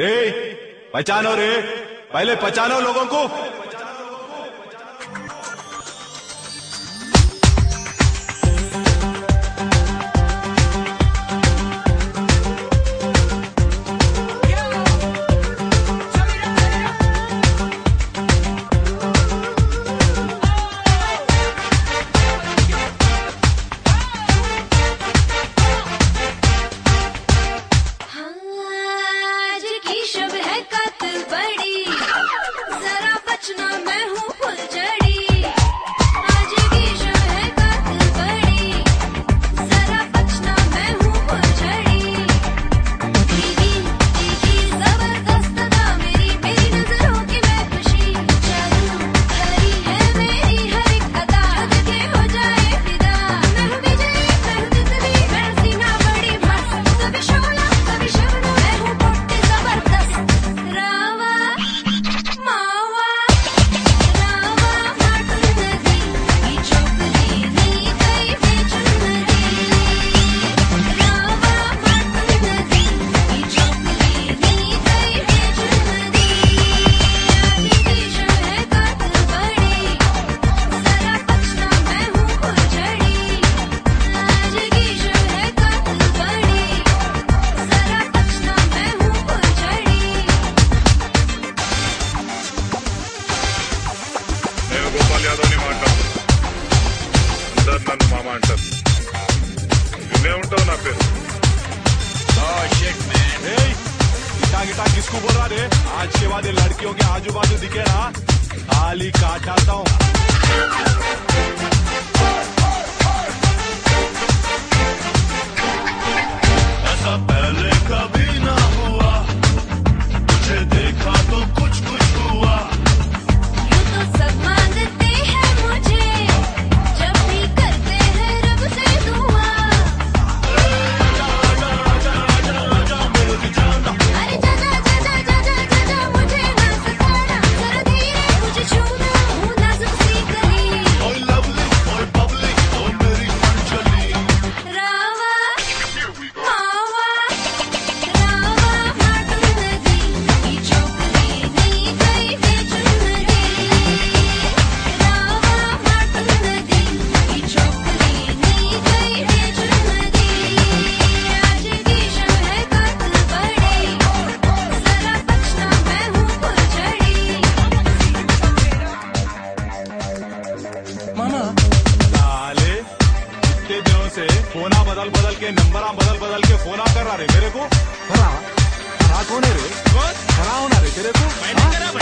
रे पहचानो रे, पहले पहचानो लोगों को। किसको बोल रहा रे? आज के बाद लड़कियों के आजू बाजू दिखे ना, खाली काट डालता हूँ। ऐसा पहले कभी ना हुआ, तुझे देखा तो कुछ कुछ हुआ। यूं तो सब मांगते हैं मुझे, जब भी करते हैं रब से दुआ। अरे जा मुझे ना सताना, जरा धीरे मुझे छूना, हूँ नाजुक सी कली। ओए लवली, ओए बबली, ओ मेरी अंजलि। रावा मावा रावा माटुन नदी, ई चोकली नहीं गई बेचुनरी। रावा माटुन नदी, ई चोकली नहीं गई बेचुनरी। आज की शब है कातिल बड़ी, जरा बचना मैं हूँ फुलझड़ी। मामा साले इतने दिनों से फोना बदल बदल के नंबर बदल के फोना कर रहा रे मेरे को। कौन है रे? कौन? करा होना रे तेरे को?